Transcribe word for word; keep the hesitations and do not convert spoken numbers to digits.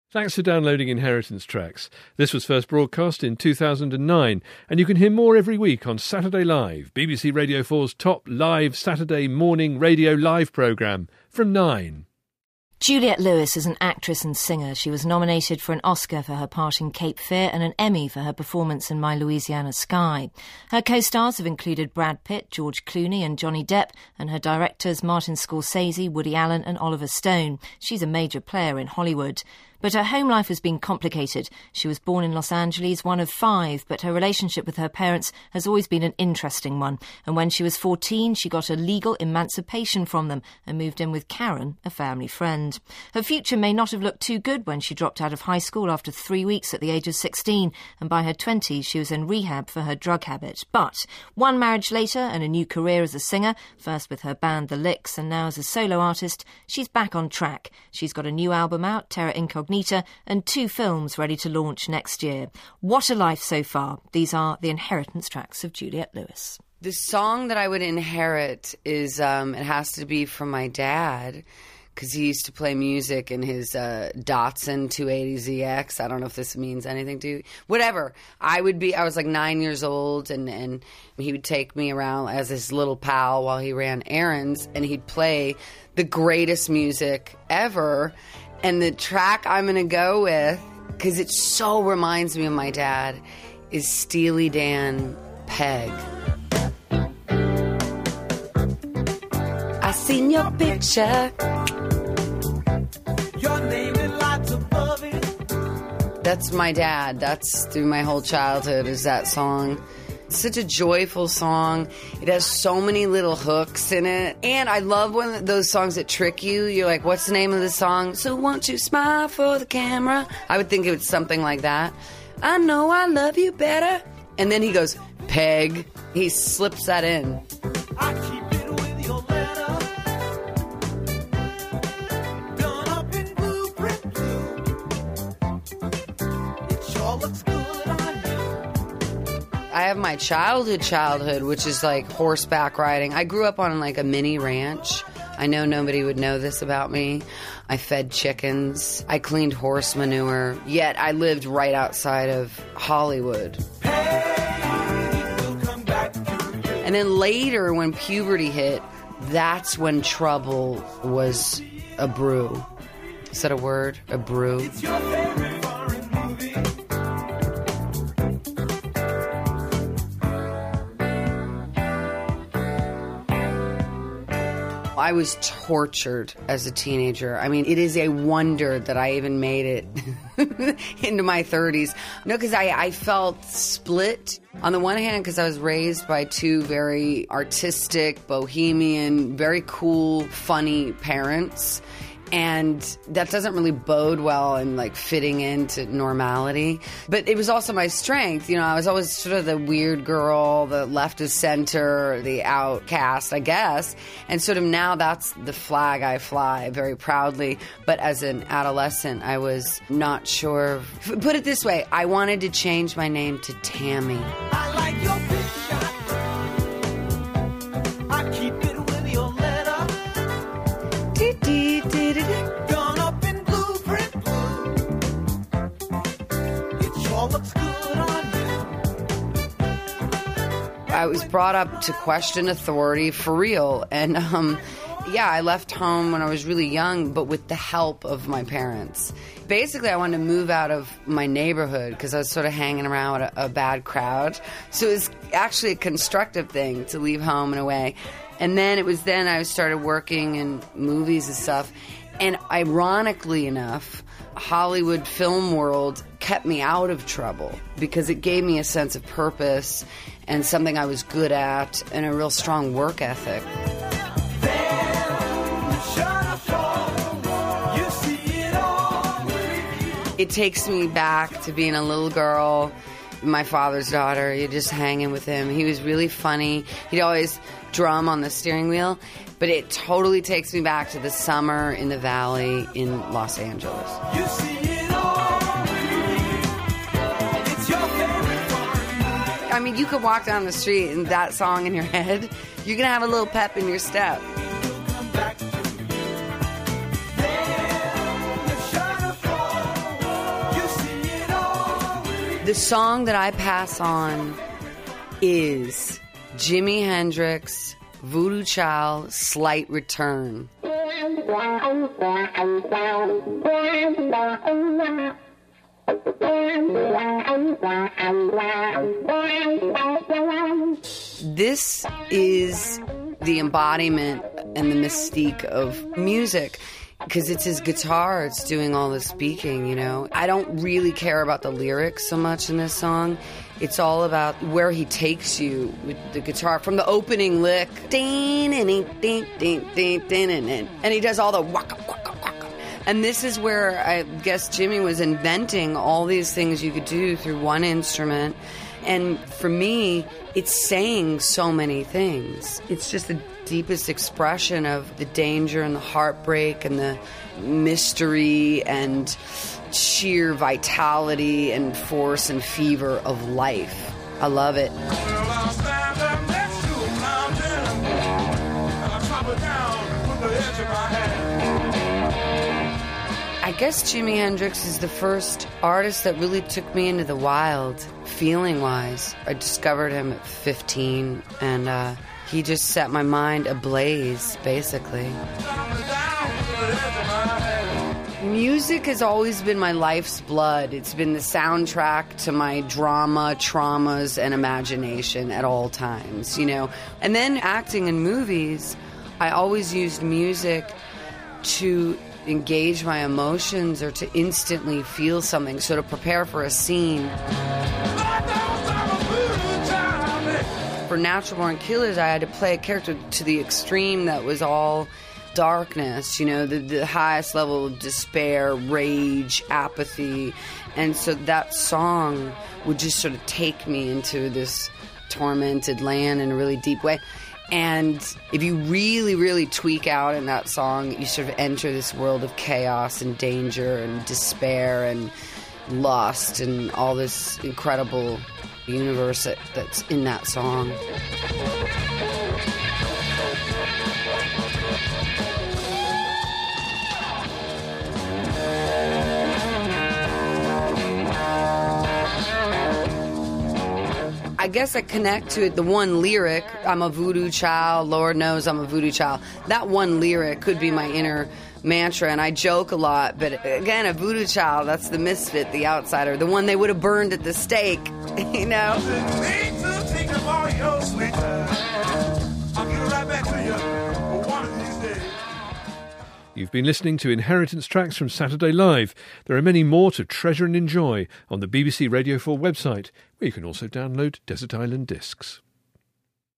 Thanks for downloading Inheritance Tracks. This was first broadcast in two thousand nine, and you can hear more every week on Saturday Live, B B C Radio four's top live Saturday morning radio live programme from nine. Juliette Lewis is an actress and singer. She was nominated for an Oscar for her part in Cape Fear and an Emmy for her performance in My Louisiana Sky. Her co-stars have included Brad Pitt, George Clooney and Johnny Depp, and her directors Martin Scorsese, Woody Allen and Oliver Stone. She's a major player in Hollywood. But her home life has been complicated. She was born in Los Angeles, one of five, but her relationship with her parents has always been an interesting one. And when she was fourteen, she got a legal emancipation from them and moved in with Karen, a family friend. Her future may not have looked too good when she dropped out of high school after three weeks at the age of sixteen, and by her twenties she was in rehab for her drug habit. But one marriage later and a new career as a singer, first with her band The Licks and now as a solo artist, she's back on track. She's got a new album out, Terra Incognita, and two films ready to launch next year. What a life so far. These are the Inheritance Tracks of Juliette Lewis. The song that I would inherit is, um, it has to be from my dad, because he used to play music in his uh, Datsun two eighty Z X. I don't know if this means anything to you. Whatever. I would be, I was like nine years old, and, and he would take me around as his little pal while he ran errands, and he'd play the greatest music ever. And the track I'm going to go with, because it so reminds me of my dad, is Steely Dan, Peg. I seen your picture. Your name in lights above it. That's my dad. That's through my whole childhood is that song. It's such a joyful song. It has so many little hooks in it. And I love when those songs that trick you. You're like, what's the name of the song? So won't you smile for the camera? I would think it was something like that. I know I love you better. And then he goes, Peg. He slips that in. I keep it with your letter. Done up in blueprint blue. It sure looks good. I have my childhood childhood, which is like horseback riding. I grew up on like a mini ranch. I know nobody would know this about me. I fed chickens. I cleaned horse manure. Yet I lived right outside of Hollywood. Hey, we'll come back to you. And then later when puberty hit, that's when trouble was a brew. Is that a word? A brew? It's your favorite foreign movie. I was tortured as a teenager. I mean, it is a wonder that I even made it into my thirties. No, because I, I felt split. On the one hand, because I was raised by two very artistic, bohemian, very cool, funny parents. And that doesn't really bode well in, like, fitting into normality. But it was also my strength. You know, I was always sort of the weird girl, the left of center, the outcast, I guess. And sort of now that's the flag I fly very proudly. But as an adolescent, I was not sure. Put it this way, I wanted to change my name to Tammy. I like your picture. I keep it with your letter. Dee-dee. Gone up in blueprint blue. It sure looks good on you. I was brought up to question authority for real. And, um, yeah, I left home when I was really young, but with the help of my parents. Basically, I wanted to move out of my neighborhood because I was sort of hanging around with a, a bad crowd. So it was actually a constructive thing to leave home in a way. And then it was then I started working in movies and stuff. And ironically enough, Hollywood film world kept me out of trouble because it gave me a sense of purpose and something I was good at and a real strong work ethic. It takes me back to being a little girl, my father's daughter. You're just hanging with him. He was really funny. He'd always drum on the steering wheel. But it totally takes me back to the summer in the valley in Los Angeles. You see it all. It's your favorite part. I mean, you could walk down the street and that song in your head, you're going to have a little pep in your step. The song that I pass on is Jimi Hendrix, Voodoo Child, Slight Return. This is the embodiment and the mystique of music, because it's his guitar, it's doing all the speaking, you know. I don't really care about the lyrics so much in this song. It's all about where he takes you with the guitar. From the opening lick, and he does all the waka, waka, waka. And this is where I guess Jimmy was inventing all these things you could do through one instrument. And for me, it's saying so many things. It's just the deepest expression of the danger and the heartbreak and the mystery and sheer vitality and force and fever of life. I love it. I guess Jimi Hendrix is the first artist that really took me into the wild, feeling-wise. I discovered him at fifteen, and uh, he just set my mind ablaze, basically. Music has always been my life's blood. It's been the soundtrack to my drama, traumas, and imagination at all times, you know. And then acting in movies, I always used music to engage my emotions or to instantly feel something, so to prepare for a scene. For Natural Born Killers, I had to play a character to the extreme that was all darkness, you know, the, the highest level of despair, rage, apathy. And so that song would just sort of take me into this tormented land in a really deep way. And if you really, really tweak out in that song, you sort of enter this world of chaos and danger and despair and lust and all this incredible universe that, that's in that song. I guess I connect to it, the one lyric, I'm a voodoo child, Lord knows I'm a voodoo child. That one lyric could be my inner mantra, and I joke a lot, but again, a voodoo child, that's the misfit, the outsider, the one they would have burned at the stake, you know? You've been listening to Inheritance Tracks from Saturday Live. There are many more to treasure and enjoy on the B B C Radio four website, where you can also download Desert Island Discs.